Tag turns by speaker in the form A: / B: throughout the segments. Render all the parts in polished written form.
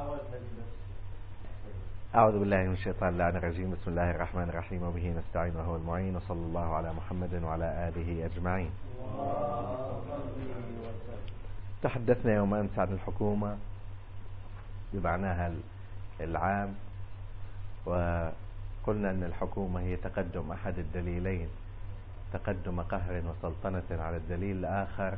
A: أعوذ بالله من الشيطان اللعين الرجيم. بسم الله الرحمن الرحيم، وبه نستعين وهو المعين، وصلى الله على محمد وعلى آله أجمعين. تحدثنا يوم أمس عن الحكومة بمعناها العام، وقلنا أن الحكومة هي تقدم أحد الدليلين، تقدم قهر وسلطنة على الدليل الآخر.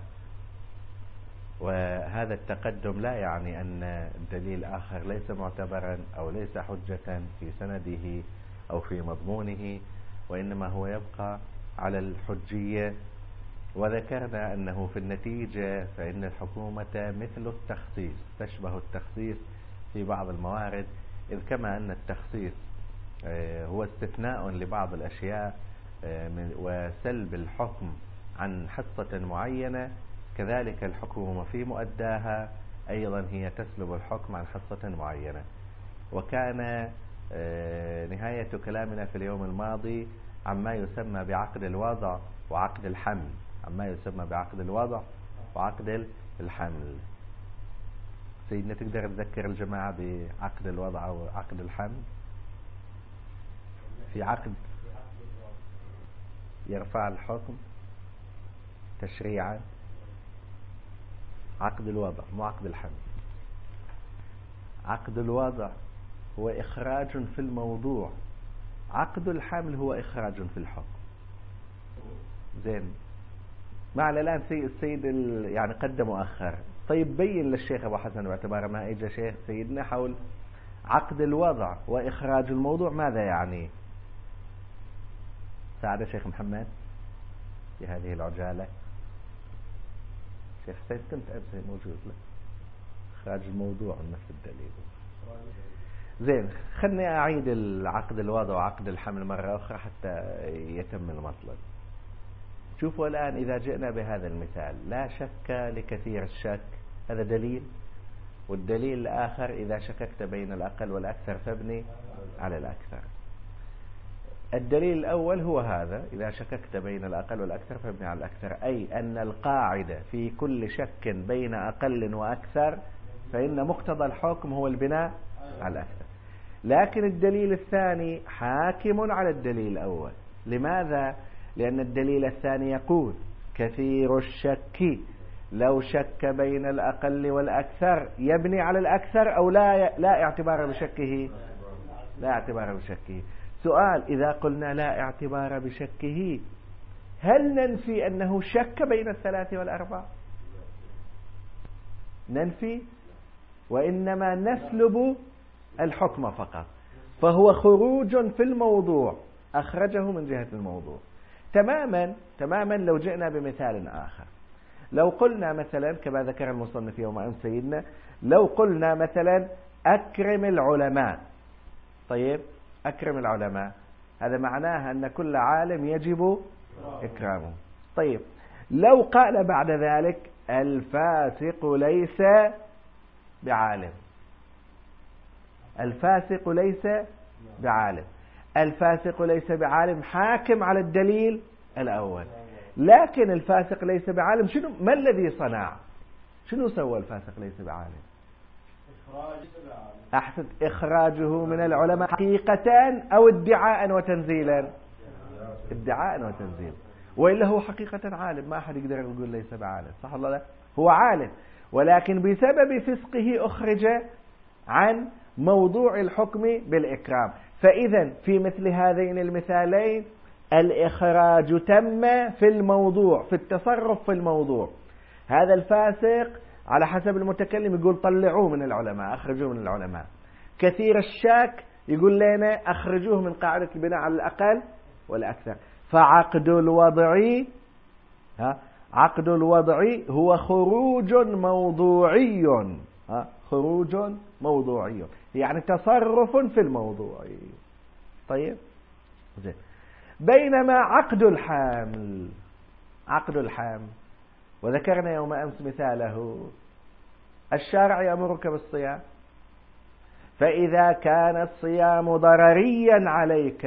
A: وهذا التقدم لا يعني أن الدليل الآخر ليس معتبرا أو ليس حجة في سنده أو في مضمونه، وإنما هو يبقى على الحجية. وذكرنا أنه في النتيجة فإن الحكومة مثل التخصيص، تشبه التخصيص في بعض الموارد، إذ كما أن التخصيص هو استثناء لبعض الأشياء وسلب الحكم عن حصة معينة، كذلك الحكومة في مؤداها أيضا هي تسلب الحكم عن حصة معينة. وكان نهاية كلامنا في اليوم الماضي عما يسمى بعقد الوضع وعقد الحمل، عما يسمى بعقد الوضع وعقد الحمل. سيدنا تقدر تذكر الجماعة بعقد الوضع وعقد الحمل؟ في عقد يرفع الحكم تشريعا، عقد الوضع مو عقد الحمل. عقد الوضع هو إخراج في الموضوع، عقد الحمل هو إخراج في الحكم. زين، معنى الآن السيد يعني قدم وأخر. طيب بين للشيخ أبو حسن باعتبار ما إجا شيخ سيدنا حول عقد الوضع وإخراج الموضوع ماذا يعني؟ ساعد شيخ محمد في هذه العجالة. شيخ سيد كنت أمس موجود له إخراج الموضوع من نفس الدليل. زين، خلني أعيد العقد الوضع وعقد الحمل مرة أخرى حتى يتم المطلب. شوفوا الآن إذا جئنا بهذا المثال، لا شك لكثير الشك، هذا دليل. والدليل الآخر إذا شككت بين الأقل والأكثر فابني على الأكثر. الدليل الأول هو هذا، إذا شككت بين الأقل والأكثر فابني على الأكثر، أي أن القاعدة في كل شك بين أقل وأكثر فإن مقتضى الحكم هو البناء على الأكثر. لكن الدليل الثاني حاكم على الدليل الأول. لماذا؟ لأن الدليل الثاني يقول كثير الشك لو شك بين الأقل والأكثر يبني على الأكثر أو لا اعتبار بشكه، لا اعتبار بشكه. سؤال، إذا قلنا لا اعتبار بشكه هل ننفي أنه شك بين الثلاث والأربع؟ ننفي، وإنما نسلب الحكم فقط. فهو خروج في الموضوع، أخرجه من جهة الموضوع تماما. لو جئنا بمثال آخر، لو قلنا مثلا كما ذكر المصنف يوم أمس سيدنا، لو قلنا مثلا أكرم العلماء. طيب أكرم العلماء هذا معناه أن كل عالم يجب إكرامه. طيب لو قال بعد ذلك الفاسق ليس بعالم، الفاسق ليس بعالم، الفاسق ليس بعالم حاكم على الدليل الأول. لكن الفاسق ليس بعالم ما الذي صنع؟ شنو سوى الفاسق ليس بعالم؟ أحسن، إخراجه من العلماء حقيقة أو ادعاء وتنزيلا؟ ادعاء وتنزيل. وإلا هو حقيقة عالم، ما أحد يقدر يقول ليس بعالم، صح ولا لا؟ هو عالم، ولكن بسبب فسقه أخرج عن موضوع الحكم بالإكرام. فإذا في مثل هذين المثالين الإخراج تم في الموضوع، في التصرف في الموضوع. هذا الفاسق على حسب المتكلم يقول طلعوه من العلماء، أخرجوه من العلماء. كثير الشك يقول لنا أخرجوه من قاعدة البناء على الأقل والأكثر. فعقد الوضع عقد الوضع هو خروج موضوعي، خروج موضوعي يعني تصرف في الموضوع. طيب زين. بينما عقد الحمل وذكرنا يوم أمس مثاله، الشارع يأمرك بالصيام، فإذا كان الصيام ضرريا عليك،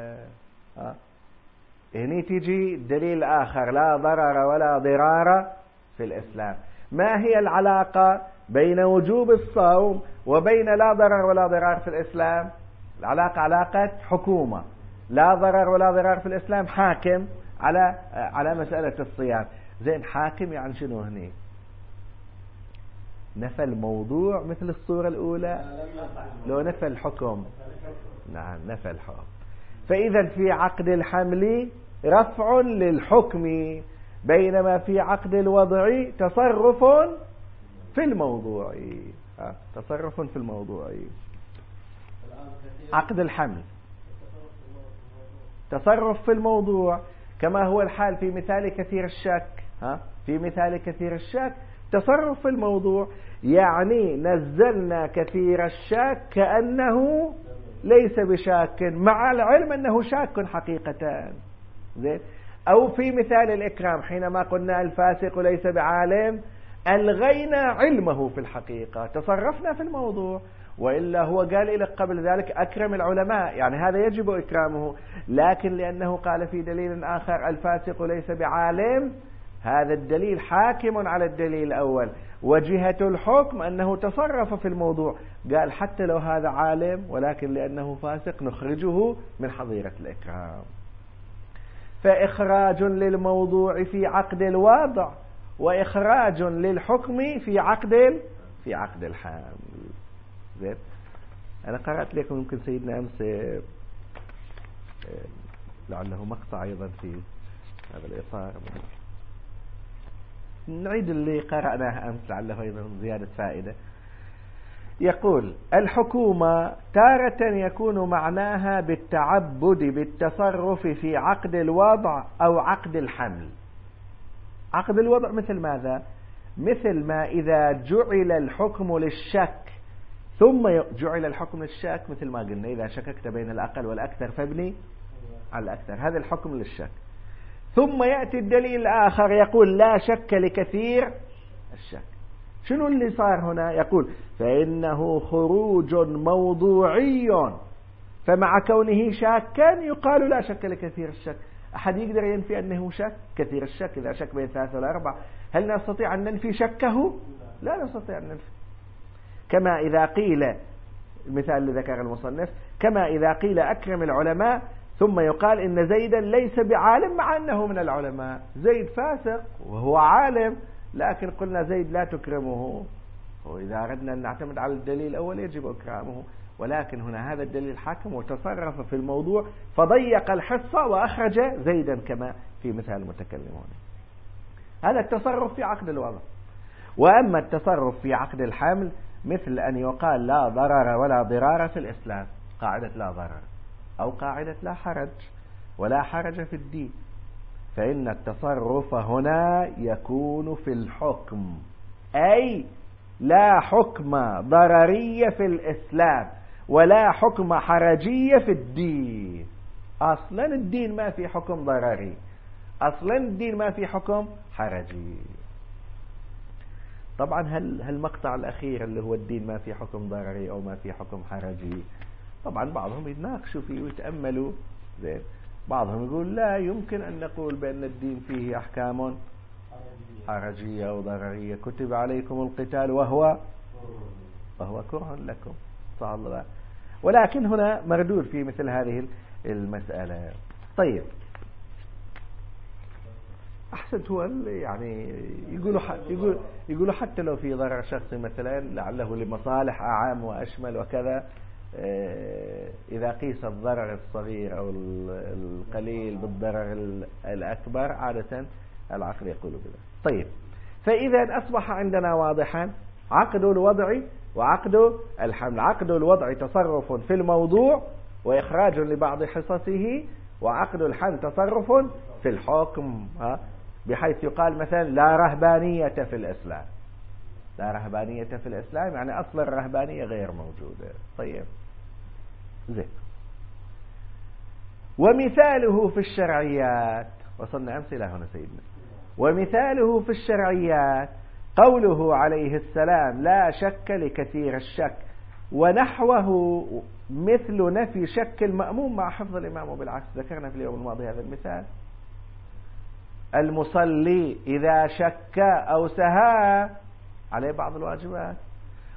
A: هنا تجي دليل آخر، لا ضرر ولا ضرار في الإسلام. ما هي العلاقة بين وجوب الصوم وبين لا ضرر ولا ضرار في الإسلام. العلاقة علاقة حكومة، لا ضرر ولا ضرار في الإسلام، حاكم على مسألة الصيام. زين، حاكم يعني شنو هني؟ نفى الموضوع مثل الصورة الأولى؟ لو نفى الحكم. نعم، نفى الحكم. فإذا في عقد الحمل رفع للحكم، بينما في عقد الوضع تصرف في الموضوع. تصرف في الموضوع. عقد الحمل تصرف في الموضوع، كما هو الحال في مثال كثير الشك. في مثال كثير الشك تصرف في الموضوع، يعني نزلنا كثير الشك كأنه ليس بشاك، مع العلم أنه شاك حقيقة. زين. أو في مثال الإكرام، حينما قلنا الفاسق ليس بعالم، ألغينا علمه في الحقيقة، تصرفنا في الموضوع. وإلا هو قال لك قبل ذلك أكرم العلماء، يعني هذا يجب إكرامه، لكن لأنه قال في دليل آخر الفاسق ليس بعالم، هذا الدليل حاكم على الدليل الأول، وجهة الحكم أنه تصرف في الموضوع. قال حتى لو هذا عالم، ولكن لأنه فاسق نخرجه من حظيرة الإكرام. فإخراج للموضوع في عقد الوضع، وإخراج للحكم في عقد الحمل. زين. أنا قرأت لكم يمكن سيدنا أمس لعله مقطع أيضا في هذا الإطار، نعيد اللي قرأناه أمس لعله أيضا زيادة فائدة. يقول: الحكومة تارة يكون معناها بالتعبد بالتصرف في عقد الوضع أو عقد الحمل. عقد الوضع مثل ماذا؟ مثل ما إذا جعل الحكم للشك، ثم جعل الحكم للشك، مثل ما قلنا إذا شككت بين الأقل والأكثر فابني على الأكثر، هذا الحكم للشك. ثم يأتي الدليل الآخر يقول لا شك لكثير الشك. شنو اللي صار هنا؟ يقول فإنه خروج موضوعي، فمع كونه شاكا يقال لا شك لكثير الشك. أحد يقدر ينفي أنه شك كثير الشك؟ إذا شك بين 3 ولا 4، هل نستطيع أن ننفي شكه؟ لا نستطيع أن ننفي. كما إذا قيل، المثال اللي ذكر المصنف، كما إذا قيل أكرم العلماء، ثم يقال إن زيدا ليس بعالم مع أنه من العلماء. زيد فاسق وهو عالم، لكن قلنا زيد لا تكرمه. وإذا أردنا أن نعتمد على الدليل الأول يجب إكرامه، ولكن هنا هذا الدليل الحاكم وتصرف في الموضوع فضيق الحصة وأخرج زيدا كما في مثال المتكلمون. هذا التصرف في عقد الوضع. وأما التصرف في عقد الحمل مثل أن يقال لا ضرر ولا ضرار في الإسلام، قاعدة لا ضرر أو قاعدة لا حرج، ولا حرج في الدين، فإن التصرف هنا يكون في الحكم، أي لا حكم ضررية في الإسلام ولا حكم حرجية في الدين. أصلا الدين ما في حكم ضرري، أصلا الدين ما في حكم حرجي. طبعا هالمقطع الأخير اللي هو الدين ما في حكم ضرري أو ما في حكم حرجي، طبعا بعضهم يتناقشوا فيه ويتأملوا. زين. بعضهم يقول لا يمكن أن نقول بأن الدين فيه أحكام حرجية وضررية، كتب عليكم القتال وهو كره لكم، صح الله. ولكن هنا مردود في مثل هذه المسألة. طيب، أحسنت هو يعني يقولوا حتى لو في ضرر شخصي مثلا لعله لمصالح أعام وأشمل وكذا، إذا قيس الضرر الصغير أو القليل بالضرر الأكبر عادة العقل يقول بذلك. طيب، فإذا أصبح عندنا واضحا عقد الوضع وعقد الحمل. عقد الوضع تصرف في الموضوع وإخراج لبعض حصصه، وعقد الحمل تصرف في الحكم، بحيث يقال مثلا لا رهبانية في الإسلام. لا رهبانية في الإسلام يعني أصل الرهبانية غير موجودة. طيب، زين. ومثاله في الشرعيات، وصلنا أمثلة هنا سيدنا. ومثاله في الشرعيات قوله عليه السلام لا شك لكثير الشك، ونحوه مثل نفي شك المأموم مع حفظ الإمام. وبالعكس ذكرنا في اليوم الماضي هذا المثال. المصلي إذا شك أو سهى عليه بعض الواجبات،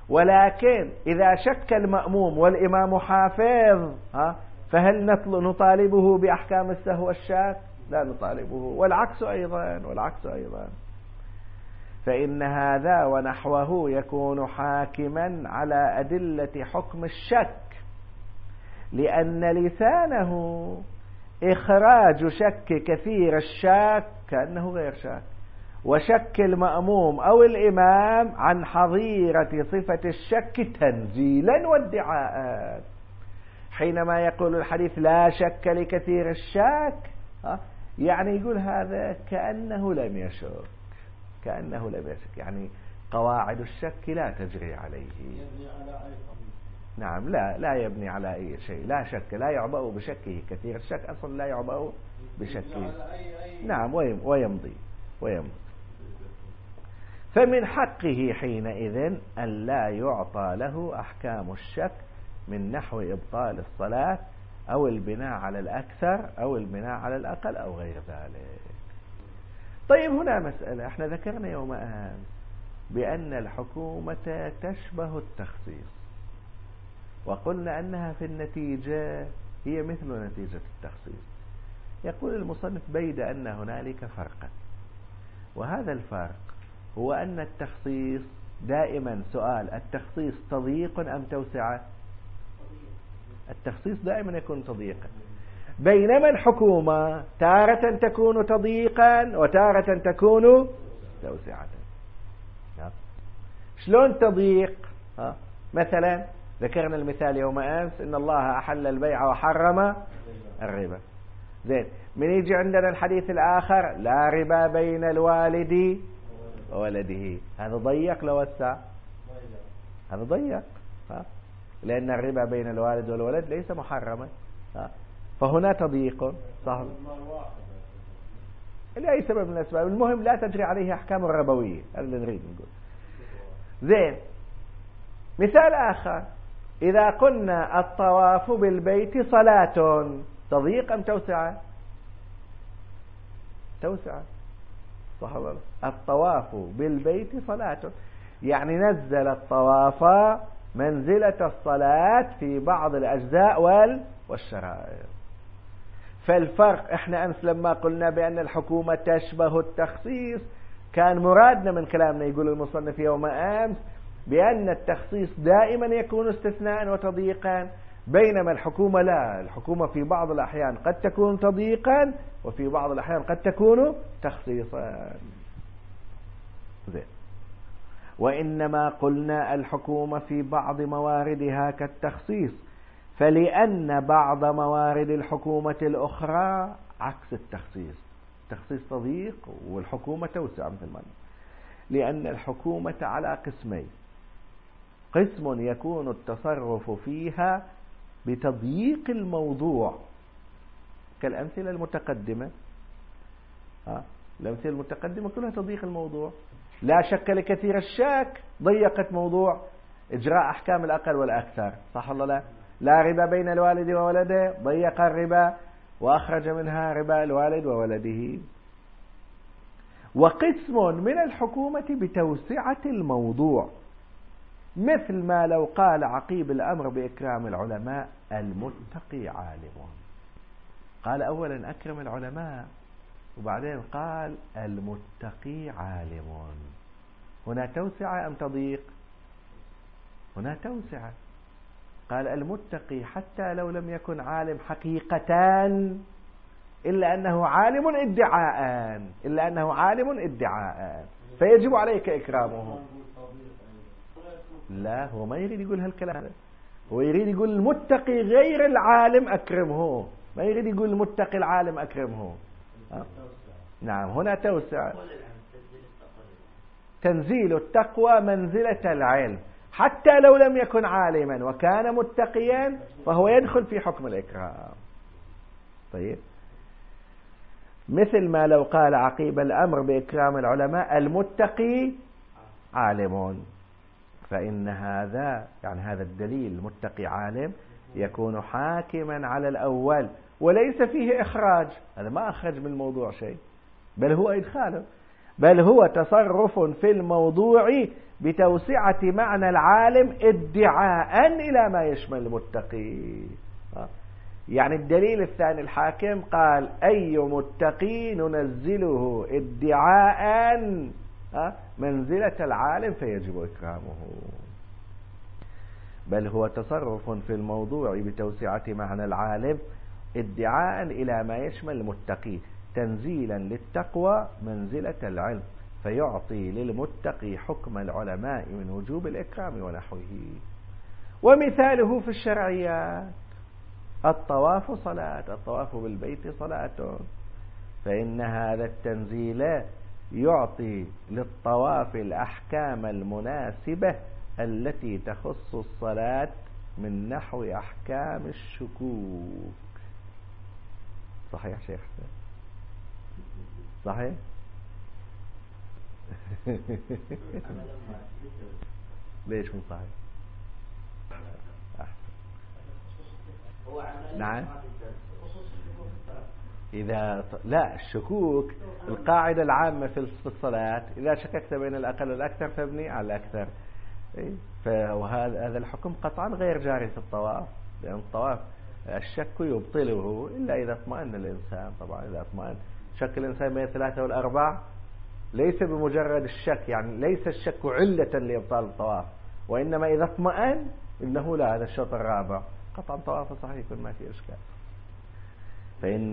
A: ولكن إذا شك المأموم والإمام حافظ فهل نطالبه بأحكام السهو والشاك؟ لا نطالبه. والعكس أيضا فإن هذا ونحوه يكون حاكما على أدلة حكم الشك، لأن لسانه إخراج شك كثير الشاك كأنه غير شاك، وشك المأموم أو الإمام عن حظيرة صفة الشك تنزيلا وادعاء. حينما يقول الحديث لا شك لكثير الشاك يعني يقول هذا كأنه لم يشك، يعني قواعد الشك لا تجري عليه. نعم، لا يبني على أي شيء، لا شك، لا يعبأ بشكه كثير الشك، أصلا لا يعبأ بشكه. نعم، ويمضي. فمن حقه حينئذ أن لا يعطى له أحكام الشك من نحو إبطال الصلاة أو البناء على الأكثر أو البناء على الأقل أو غير ذلك. طيب، هنا مسألة. احنا ذكرنا يوم أمس بأن الحكومة تشبه التخصيص، وقلنا أنها في النتيجة هي مثل نتيجة التخصيص. يقول المصنف بيد أن هنالك فرقا، وهذا الفرق هو أن التخصيص دائما، سؤال، التخصيص تضييق أم توسعة؟ التخصيص دائما يكون تضييقا، بينما الحكومة تارة تكون تضييقا وتارة تكون توسعة. شلون تضييق؟ مثلا ذكرنا المثال يوم أمس إن الله أحل البيع وحرم الربا. زين، من يجي عندنا الحديث الآخر لا ربا بين الوالد وولده، هذا ضيق لو وسع؟ هذا ضيق، لأن الربا بين الوالد والولد ليس محرما، فهنا تضييق. صح، لأي سبب من الأسباب، المهم لا تجري عليه أحكام الربوية، هذا اللي نريد نقول. زين، مثال آخر، إذا قلنا الطواف بالبيت صلاة، تضييق أم توسعة؟ توسعة، صح ولا لا؟ الطواف بالبيت صلاة، يعني نزل الطواف منزلة الصلاة في بعض الأجزاء والشرائع. فالفرق، احنا أمس لما قلنا بأن الحكومة تشبه التخصيص كان مرادنا من كلامنا، يقول المصنف يوم أمس، بأن التخصيص دائما يكون استثناء وتضييقا، بينما الحكومة لا، الحكومة في بعض الأحيان قد تكون تضييقا وفي بعض الأحيان قد تكون تخصيصا. زين، وإنما قلنا الحكومة في بعض مواردها كالتخصيص، فلأن بعض موارد الحكومة الأخرى عكس التخصيص، التخصيص تضييق والحكومة توسع مثل ما، لأن الحكومة على قسمين، قسم يكون التصرف فيها بتضييق الموضوع كالأمثلة المتقدمة، الأمثلة المتقدمة كلها تضييق الموضوع. لا شك لكثير الشك ضيقت موضوع إجراء أحكام الأقل والأكثر، صح ولا لا؟ لا ربا بين الوالد وولده، ضيق الربا وأخرج منها ربا الوالد وولده. وقسم من الحكومة بتوسعة الموضوع، مثل ما لو قال عقيب الأمر بإكرام العلماء المتقي عالم، قال أولا أكرم العلماء وبعدين قال المتقي عالم. هنا توسعة أم تضييق؟ هنا توسعة، قال المتقي حتى لو لم يكن عالم حقيقة إلا أنه عالم ادعاء، فيجب عليك إكرامه. لا، هو ما يريد يقول هالكلام، هو يريد يقول المتقي غير العالم أكرمه، ما يريد يقول المتقي العالم أكرمه. نعم، هنا توسع، تنزيل التقوى منزلة العلم، حتى لو لم يكن عالما وكان متقيا فهو يدخل في حكم الإكرام. طيب، مثل ما لو قال عقيب الأمر بإكرام العلماء المتقي عالم، فإن هذا يعني هذا الدليل المتقي عالم يكون حاكما على الأول وليس فيه إخراج، هذا ما أخرج من الموضوع شيء، بل هو إدخاله، بل هو تصرف في الموضوع بتوسعة معنى العالم ادعاء إلى ما يشمل المتقي. يعني الدليل الثاني الحاكم قال أي متقي ننزله ادعاء منزلة العالم فيجب إكرامه، بل هو تصرف في الموضوع بتوسعة معنى العالم ادعاء إلى ما يشمل المتقي تنزيلا للتقوى منزلة العلم، فيعطي للمتقي حكم العلماء من وجوب الإكرام ونحوه. ومثاله في الشرعيات الطواف صلاة، الطواف بالبيت صلاة، فإن هذا التنزيل يعطي للطواف الأحكام المناسبة التي تخص الصلاة من نحو أحكام الشكوك. صحيح شيخ؟ صحيح؟ ليش مو صحيح؟ نعم. إذا لا الشكوك القاعدة العامة في الصلاة إذا شككت بين الأقل والأكثر فابني على الأكثر. فهذا الحكم قطعا غير جاري في الطواف، لأن الطواف الشك يبطله إلا إذا اطمأن الإنسان. طبعا إذا اطمأن شك الإنسان بين 3 و4 ليس بمجرد الشك، يعني ليس الشك علة لإبطال الطواف، وإنما إذا اطمأن إنه لا هذا الشوط الرابع قطعا طوافه صحيح يكون ما في إشكال. فإن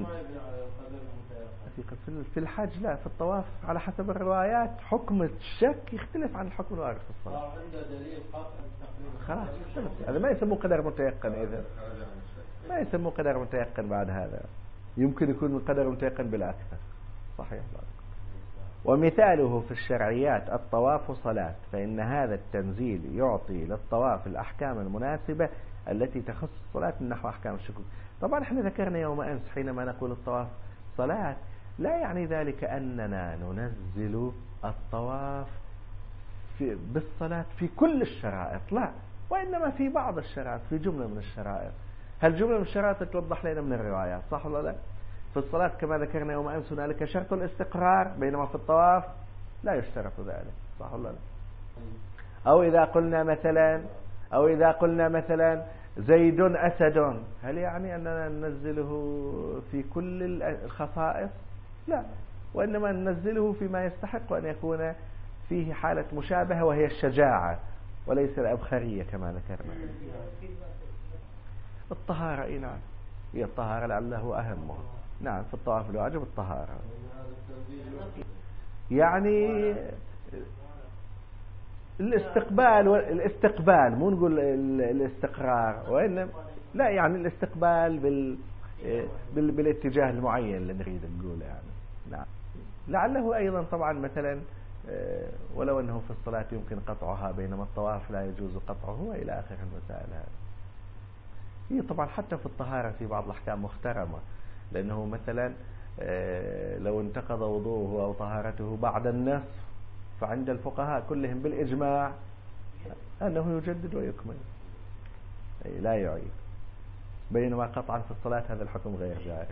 A: في الحج لا، في الطواف على حسب الروايات حكم الشك يختلف عن الحكم الوارد في الصلاة. خلاص هذا ما يسموه قدر متيقن، إذا ما يسموه قدر متيقن بعد هذا يمكن يكون من قدر متيقن بالأكثر. صحيح. ومثاله في الشرعيات الطواف صلاة، فإن هذا التنزيل يعطي للطواف الأحكام المناسبة التي تخص الصلاة من نحو أحكام الشكوك. طبعا احنا ذكرنا يوم أمس حينما نقول الطواف صلاة لا يعني ذلك أننا ننزل الطواف بالصلاة في كل الشرائط، لا، وإنما في بعض الشرائط، في جملة من الشرائط. هالجملة من الشرائط توضح لنا من الروايات، صح ولا لا؟ في الصلاة كما ذكرنا يوم أمس هنالك شرط الاستقرار، بينما في الطواف لا يشترط ذلك، صح ولا لا؟ أو إذا قلنا مثلا زيد أسد، هل يعني أننا ننزله في كل الخصائص؟ لا، وإنما ننزله فيما يستحق أن يكون فيه حالة مشابهة وهي الشجاعة وليس الأبخرية كما ذكرنا. الطهارة نعم، هي الطهارة لعله أهمها. نعم في الطواف الواجب الطهارة، يعني الاستقبال مو نقول الاستقرار، وإنما لا يعني الاستقبال بالاتجاه المعين اللي نريد نقوله يعني. نعم لعله أيضا طبعا مثلا ولو أنه في الصلاة يمكن قطعها بينما الطواف لا يجوز قطعه وإلى آخر المسائل هذه. هي طبعا حتى في الطهارة في بعض الأحكام محترمة، لأنه مثلا لو انتقض وضوءه أو طهارته بعد النصف فعند الفقهاء كلهم بالإجماع أنه يجدد ويكمل لا يعيد، بينما قطعا في الصلاة هذا الحكم غير جاري.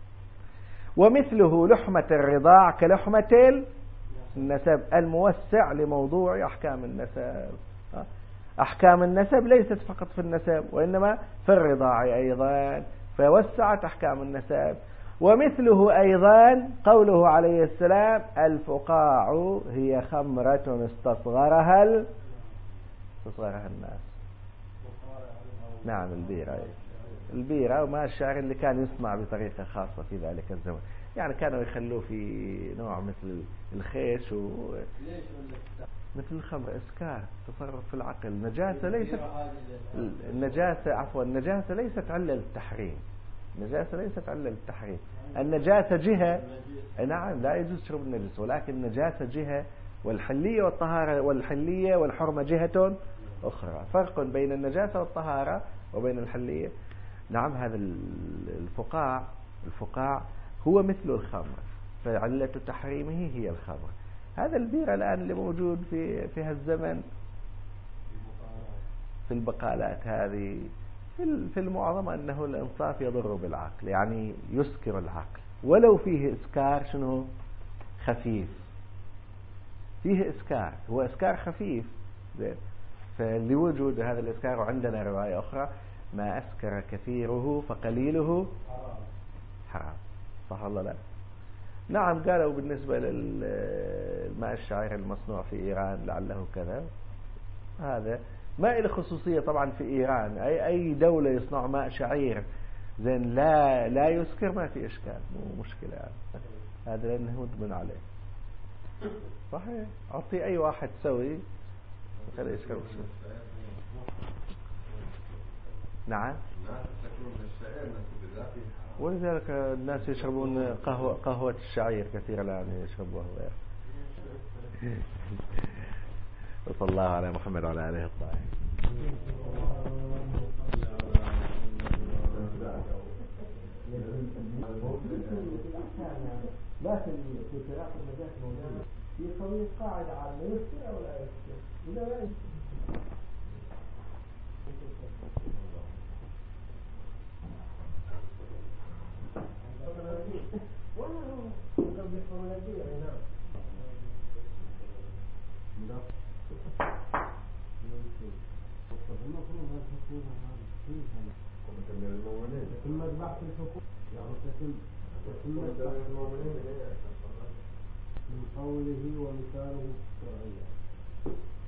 A: ومثله لحمة الرضاع كلحمة النسب الموسع لموضوع أحكام النسب. أحكام النسب ليست فقط في النسب وإنما في الرضاع أيضا، فوسعت أحكام النسب. ومثله أيضا قوله عليه السلام الفقاع هي خمرة استصغرها الناس. نعم البيرة وما الشعر اللي كان يصنع بطريقة خاصة في ذلك الزمن، يعني كانوا يخلوه في نوع مثل الخيش مثل الخمر، إسكار، تصرف في العقل. النجاسة ليست علة للتحريم. النجاسة جهة، نعم لا يجوز شرب النجس، ولكن النجاسة جهة والحلية والطهارة والحلية والحرمة جهة أخرى. فرق بين النجاسة والطهارة وبين الحلية. نعم هذا الفقاع هو مثل الخمر، فعلة تحريمه هي الخمر. هذا البير الآن اللي موجود في هالزمن في البقالات هذه في المعظم أنه الإنصاف يضر بالعقل، يعني يسكر العقل، ولو فيه إسكار شنو خفيف، فيه إسكار، هو إسكار خفيف زين. فلوجود هذا الإسكار، وعندنا رواية أخرى ما أسكر كثيره فقليله حرام. صح ولا لا؟ نعم. قالوا بالنسبة للماء الشعير المصنوع في إيران لعله كذا، هذا ما له خصوصية طبعا في إيران. أي دولة يصنع ماء شعير زين لا يسكر، ما في إشكال، مو مشكلة يعني. هذا لأنه مدمن عليه. صحيح. أعطي أي واحد سوي خليه يشرب شيء. نعم. ولذلك الناس يشربون قهوة الشعير كثيرا الآن يشربوها غير. وصلى الله على محمد وعلى آله الطاهرين. لكن في سياق النجاة موجودة في قوي قاعدة عامة يسكر أو لا يسكر، ولا لا يسكر. ثم البحث الحكومي يعني من قوله ومثاله الشرعية.